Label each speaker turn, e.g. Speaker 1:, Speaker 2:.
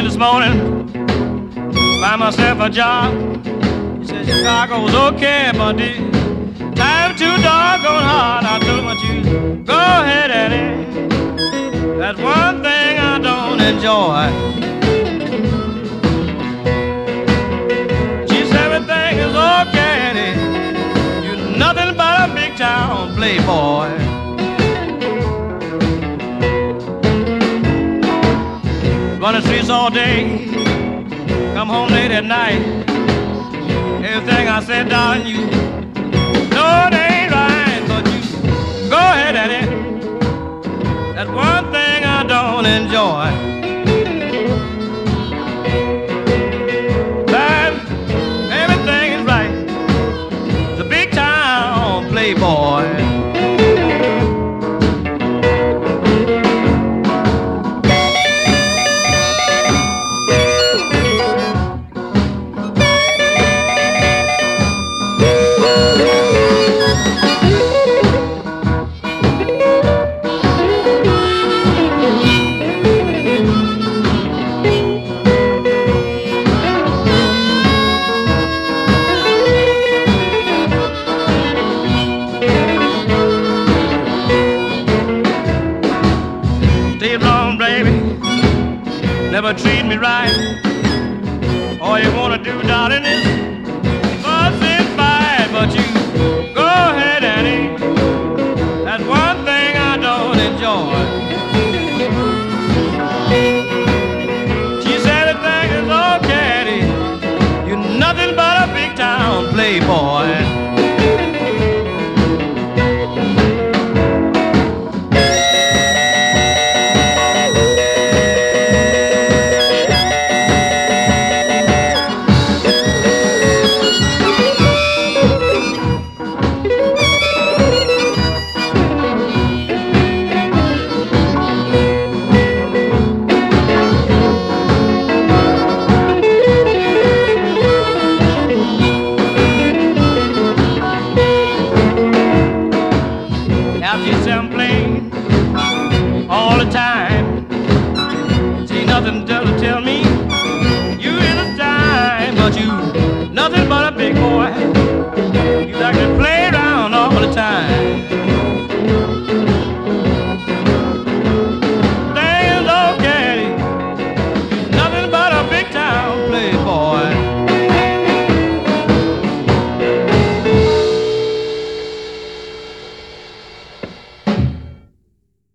Speaker 1: in this morning, find myself a job. He said Chicago's okay, but the time too doggone hard. I told him what you go ahead, Eddie. That's one thing I don't enjoy. She said everything is okay, Eddie. You're nothing but a big town playboy. Running streets all day, come home late at night. Everything I said, darling, you know it ain't right, but you go ahead, Eddie. That's one thing I don't enjoy. Time, everything is right. The big town playboy. Never treat me right. All you wanna do, darling, is fuss and fight. But you go ahead, Annie. That's one thing I don't enjoy. She said everything is okay, Eddie. You're nothing but a big town playboy.